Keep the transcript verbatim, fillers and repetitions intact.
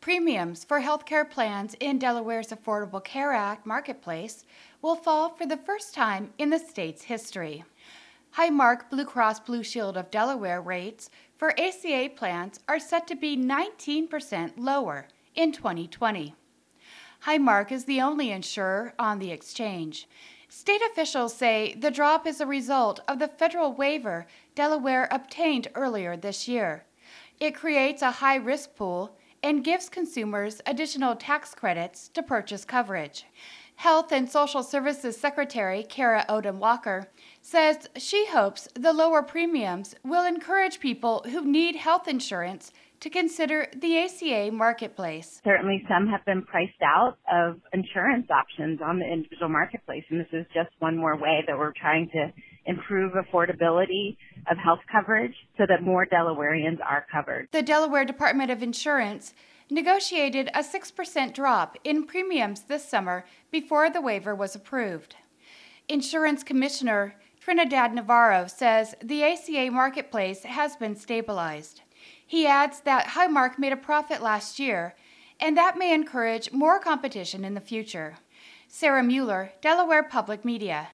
Premiums for healthcare plans in Delaware's Affordable Care Act marketplace will fall for the first time in the state's history. Highmark Blue Cross Blue Shield of Delaware rates for A C A plans are set to be nineteen percent lower in twenty twenty. Highmark is the only insurer on the exchange. State officials say the drop is a result of the federal waiver Delaware obtained earlier this year. It creates a high-risk pool and gives consumers additional tax credits to purchase coverage. Health and Social Services Secretary Kara Odom Walker says she hopes the lower premiums will encourage people who need health insurance to consider the A C A marketplace. Certainly some have been priced out of insurance options on the individual marketplace, and this is just one more way that we're trying to improve affordability of health coverage so that more Delawareans are covered. The Delaware Department of Insurance negotiated a six percent drop in premiums this summer before the waiver was approved. Insurance Commissioner Trinidad Navarro says the A C A marketplace has been stabilized. He adds that Highmark made a profit last year, and that may encourage more competition in the future. Sarah Mueller, Delaware Public Media.